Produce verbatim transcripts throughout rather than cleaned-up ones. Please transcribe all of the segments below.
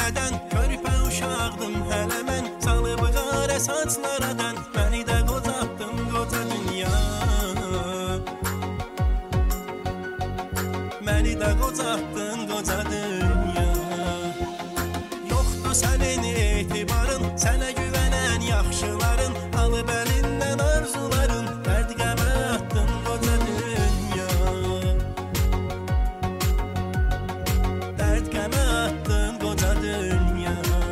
nədən? Körpə uşaqdım hələ mən, salıb qara saçlaradan, məni də qocatdın qoca dünya. Məni də qocatdın qoca dünya. Yoxdur sənin etibarın, sənə güvənən yaxşıların, alıb əlindən arzuların, dərd qəmə atdın qoca dünya. Dərd qəmə atdın qoca dünya.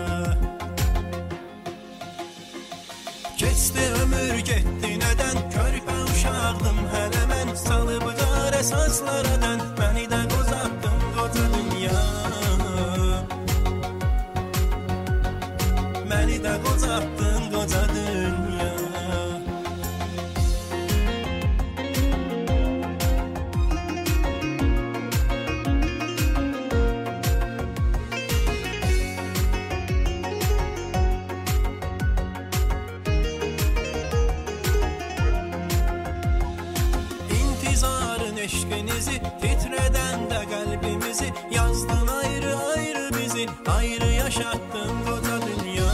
Keçdi ömür getdi nədən? Körpə uşaqdım hələ mən, salıb qara saçlaradan, məni də qocatdın qoca dünya. Məni də qocatdın qoca dünya. İntizarın eşqinizi, titrədən də qəlbimizi, yazdın ayrı ayrı bizi, ayrı yaşatdın qoca dünya.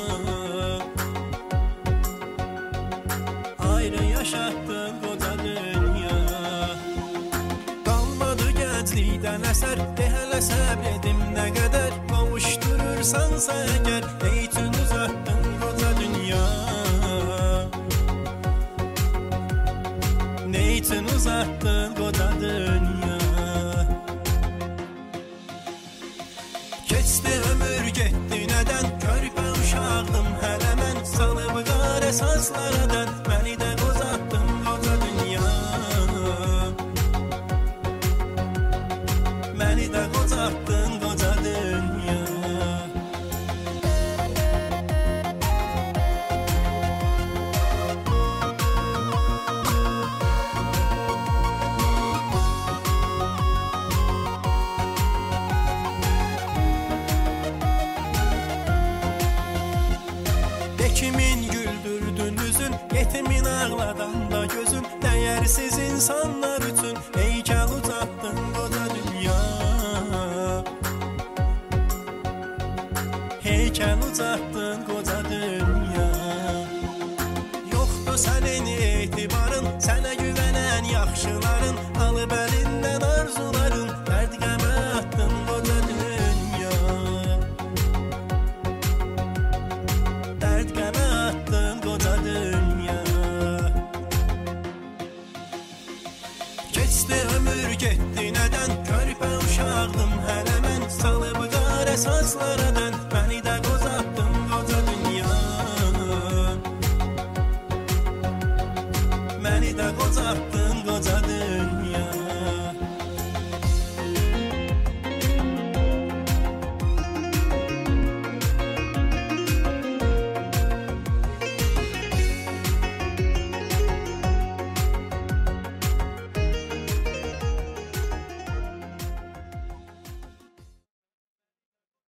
Ayrı yaşatdın qoca dünya. Qalmadı gənclikdən əsər, de hələ səbr edim nə qədər, qovuşdurursansa əgər, eytün uzatdın qoca dünya. Neytin uzatdın qoca dünya. Keçdi ömür getdi nədən? Körpə uşaqdım hələ mən, salıb qara saçlaradan, məni də qocatdın qoca dünya. Məni də qocatdın qoca dünya. Kimin güldürdün üzün, yetimin ağladan da gözün, dəyərsiz insanlar üçün heykəl ucatdın qoca dünya. Heykəl ucatdın qoca dünya. Yoxdur sənin etibarın, sənə güvənən yaxşıların, alıb əlindən arzuların, dərd qəmə atdın qoca dünya. Dərd qəmə atdın qoca dünya. Keçdi ömür getdi nədən? Körpə uşaqdım hələ mən, salıb qara saçlaradan, məni də qocatdın qoca dünya. Məni də qocatdın